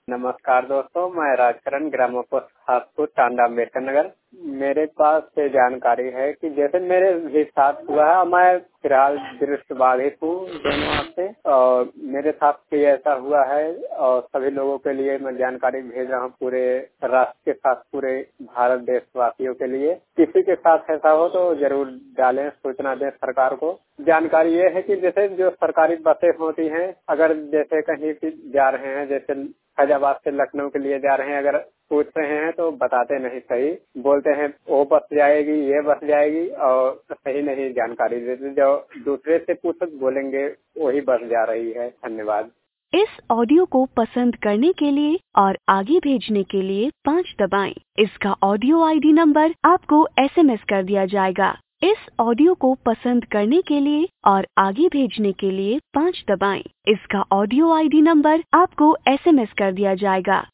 नमस्कार दोस्तों, मैं राजकरण ग्राम पोस्ट हासपुर टांडा अम्बेडकर नगर। मेरे पास ये जानकारी है कि जैसे मेरे भी साथ हुआ है, मैं फिलहाल दृष्टिबाधित हूँ दोनों आँख से, और मेरे साथ भी ऐसा हुआ है और सभी लोगों के लिए मैं जानकारी भेज रहा हूँ, पूरे राष्ट्र के साथ, पूरे भारत देशवासियों के लिए। किसी के साथ ऐसा हो तो जरूर डालें, सूचना दें सरकार को। जानकारी ये है कि जैसे जो सरकारी बसें होती हैं, अगर जैसे कहीं भी जा रहे हैं, जैसे फैजाबाद से लखनऊ के लिए जा रहे हैं, अगर पूछ रहे हैं तो बताते नहीं सही, बोलते हैं वो बस जाएगी, ये बस जाएगी, और सही नहीं जानकारी देते। जो दूसरे से पूछ बोलेंगे वही बस जा रही है। धन्यवाद। इस ऑडियो को पसंद करने के लिए और आगे भेजने के लिए 5 दबाएं। इसका ऑडियो आईडी नंबर आपको एसएमएस कर दिया जाएगा। इस ऑडियो को पसंद करने के लिए और आगे भेजने के लिए 5 दबाएं। इसका ऑडियो आईडी नंबर आपको एसएमएस कर दिया जाएगा।